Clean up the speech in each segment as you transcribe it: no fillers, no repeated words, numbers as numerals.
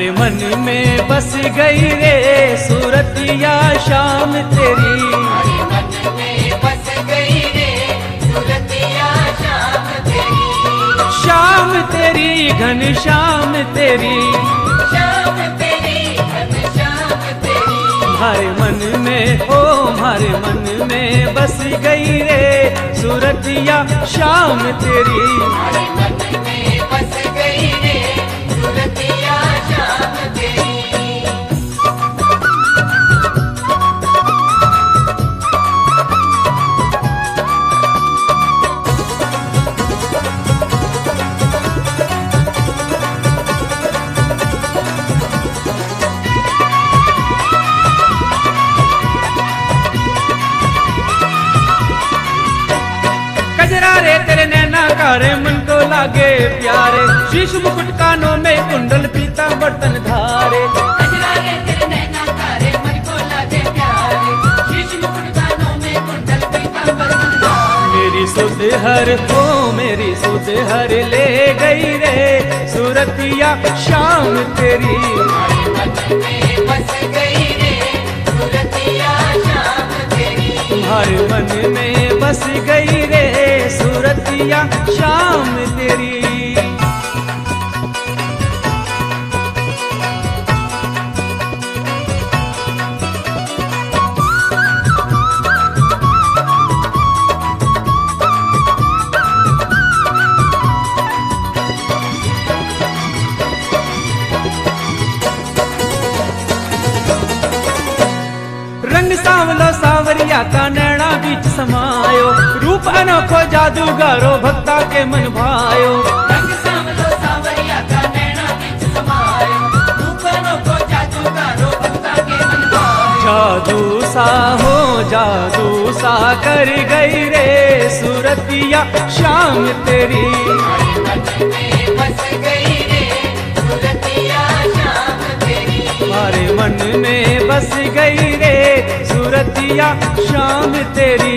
हमारे मन में बस गई रे सूरतिया शाम तेरी। हमारे मन में बस गई रे सूरतिया शाम तेरी। शाम तेरी घन शाम तेरी, शाम तेरी घन शाम तेरी। हमारे मन में ओ हमारे मन में बस गई रे सूरतिया शाम तेरी। हमारे मन में बस गई रे सूरतिया शाम तेरी। कजरा रे तेरे नैना कारे मन को लागे प्यारे, शीश मुकुट कानों में कुंडल पीता बर्तन धारे। कजरा रे तेरे नैना तारे मन को लागे प्यारे, शीश मुकुट कानों में कुंडल पीतांबर धारे। मेरी सुध हर हो मेरी सुध हर ले गई रे सूरतिया शाम तेरी। हमारे मन में बस गई रे सूरतिया शाम तेरी। तुम्हारे मन में बस गई रे सूरतिया शाम तेरी। रंग सांवलो सावरिया का नैना बीच समायो, रूप अनोखो जादूगारो भक्ता के मन भायो। रंग सांवलो सावरिया का नैना बीच समायो, रूप अनोखो जादूगारो भक्ता के मन भायो। जादू सा हो जादू सा कर गई रे सूरतिया शाम तेरी। हमारे मन में बस गई रे सूरतिया शाम तेरी। हमारे मन में बस गई रे सूरतिया शाम तेरी।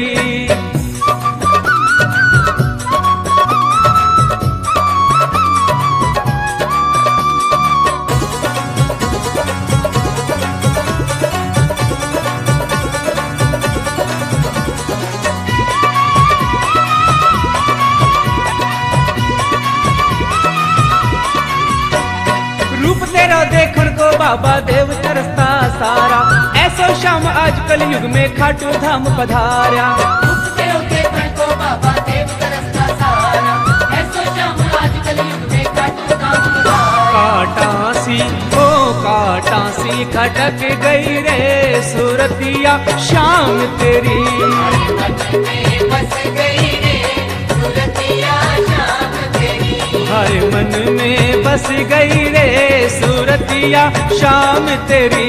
रूप तेरा देखण को बाबा देव तरसता सारा, ऐसो श्याम आजकल युग में खाटू धाम पधारा। रूप तेरो देखण को बाबा देव तरसता सारा, ऐसो श्याम आजकल युग में खाटू धाम पधारा। काटासी ओ काटासी खटक गई रे सूरतिया शाम तेरी। हमारे मन में बस गई रे सूरतिया शाम तेरी। हमारे मन में बस गई रे सूरतिया शाम तेरी।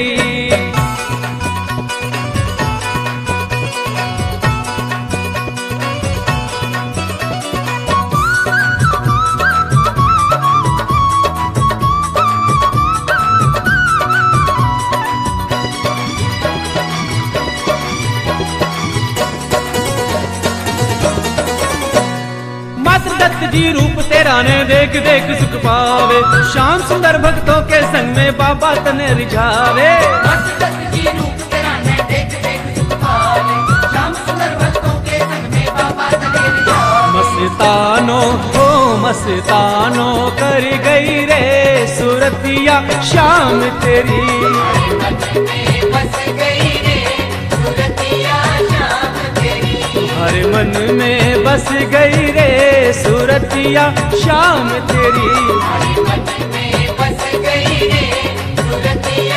दत्त जी रूप तेरा ने देख देख सुख पावे, श्याम सुंदर भक्तों के संग में बाबा तने रिझावे। दत्त जी रूप तेरा ने देख देख सुख पावे, श्याम सुंदर भक्तों के संग में बाबा तने रिझावे। मस्तानो हो मस्तानो कर गई रे सूरतिया शाम तेरी। हमारे मन में बस गई रे सूरतिया शाम तेरी। हमारे मन में बस गई रे सूरतिया शाम तेरी। हमारे मन में बस गई रे सूरतिया